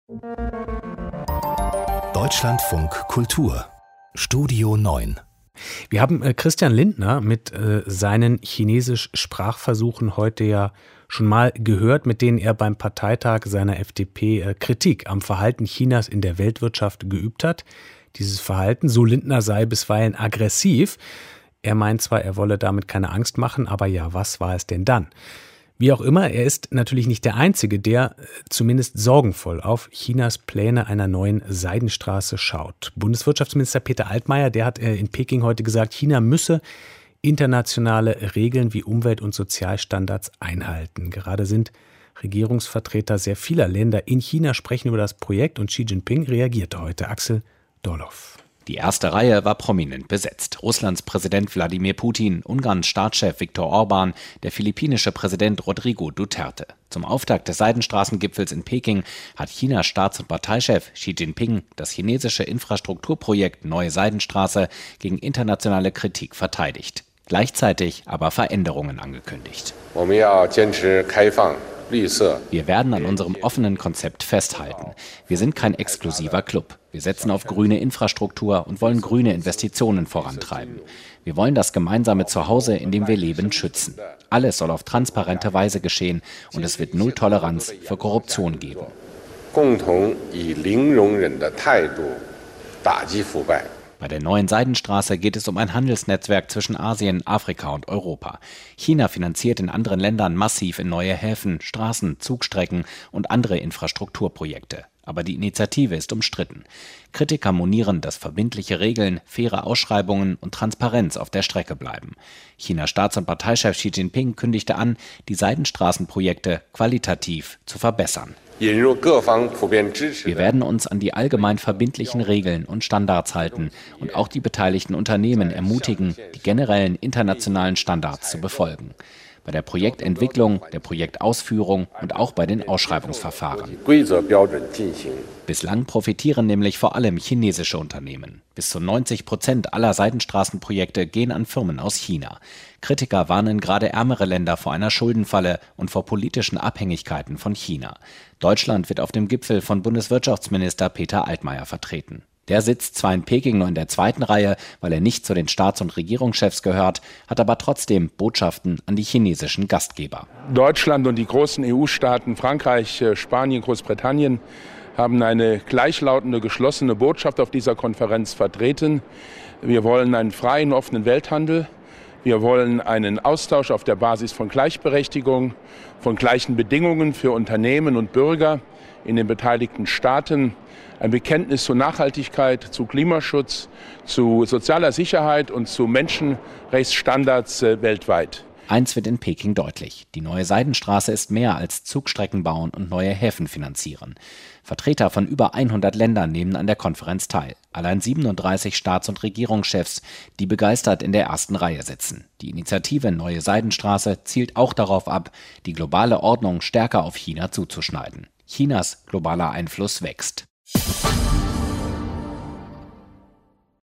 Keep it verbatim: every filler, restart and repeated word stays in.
Deutschlandfunk Kultur Studio neun. Wir haben äh, Christian Lindner mit äh, seinen Chinesisch-Sprachversuchen heute ja schon mal gehört, mit denen er beim Parteitag seiner F D P äh, Kritik am Verhalten Chinas in der Weltwirtschaft geübt hat. Dieses Verhalten, so Lindner, sei bisweilen aggressiv. Er meint zwar, er wolle damit keine Angst machen, aber ja, was war es denn dann? Wie auch immer, er ist natürlich nicht der Einzige, der zumindest sorgenvoll auf Chinas Pläne einer neuen Seidenstraße schaut. Bundeswirtschaftsminister Peter Altmaier, der hat in Peking heute gesagt, China müsse internationale Regeln wie Umwelt- und Sozialstandards einhalten. Gerade sind Regierungsvertreter sehr vieler Länder in China sprechen über das Projekt und Xi Jinping reagierte heute. Axel Dorloff. Die erste Reihe war prominent besetzt. Russlands Präsident Wladimir Putin, Ungarns Staatschef Viktor Orban, der philippinische Präsident Rodrigo Duterte. Zum Auftakt des Seidenstraßengipfels in Peking hat Chinas Staats- und Parteichef Xi Jinping das chinesische Infrastrukturprojekt Neue Seidenstraße gegen internationale Kritik verteidigt. Gleichzeitig aber Veränderungen angekündigt. Wir werden an unserem offenen Konzept festhalten. Wir sind kein exklusiver Club. Wir setzen auf grüne Infrastruktur und wollen grüne Investitionen vorantreiben. Wir wollen das gemeinsame Zuhause, in dem wir leben, schützen. Alles soll auf transparente Weise geschehen und es wird null Toleranz für Korruption geben. Bei der neuen Seidenstraße geht es um ein Handelsnetzwerk zwischen Asien, Afrika und Europa. China finanziert in anderen Ländern massiv in neue Häfen, Straßen, Zugstrecken und andere Infrastrukturprojekte. Aber die Initiative ist umstritten. Kritiker monieren, dass verbindliche Regeln, faire Ausschreibungen und Transparenz auf der Strecke bleiben. Chinas Staats- und Parteichef Xi Jinping kündigte an, die Seidenstraßenprojekte qualitativ zu verbessern. Wir werden uns an die allgemein verbindlichen Regeln und Standards halten und auch die beteiligten Unternehmen ermutigen, die generellen internationalen Standards zu befolgen. Bei der Projektentwicklung, der Projektausführung und auch bei den Ausschreibungsverfahren. Bislang profitieren nämlich vor allem chinesische Unternehmen. Bis zu neunzig Prozent aller Seidenstraßenprojekte gehen an Firmen aus China. Kritiker warnen gerade ärmere Länder vor einer Schuldenfalle und vor politischen Abhängigkeiten von China. Deutschland wird auf dem Gipfel von Bundeswirtschaftsminister Peter Altmaier vertreten. Der sitzt zwar in Peking nur in der zweiten Reihe, weil er nicht zu den Staats- und Regierungschefs gehört, hat aber trotzdem Botschaften an die chinesischen Gastgeber. Deutschland und die großen E U-Staaten Frankreich, Spanien, Großbritannien haben eine gleichlautende, geschlossene Botschaft auf dieser Konferenz vertreten. Wir wollen einen freien, offenen Welthandel. Wir wollen einen Austausch auf der Basis von Gleichberechtigung, von gleichen Bedingungen für Unternehmen und Bürger in den beteiligten Staaten. Ein Bekenntnis zur Nachhaltigkeit, zu Klimaschutz, zu sozialer Sicherheit und zu Menschenrechtsstandards äh, weltweit. Eins wird in Peking deutlich. Die neue Seidenstraße ist mehr als Zugstrecken bauen und neue Häfen finanzieren. Vertreter von über hundert Ländern nehmen an der Konferenz teil. Allein siebenunddreißig Staats- und Regierungschefs, die begeistert in der ersten Reihe sitzen. Die Initiative Neue Seidenstraße zielt auch darauf ab, die globale Ordnung stärker auf China zuzuschneiden. Chinas globaler Einfluss wächst.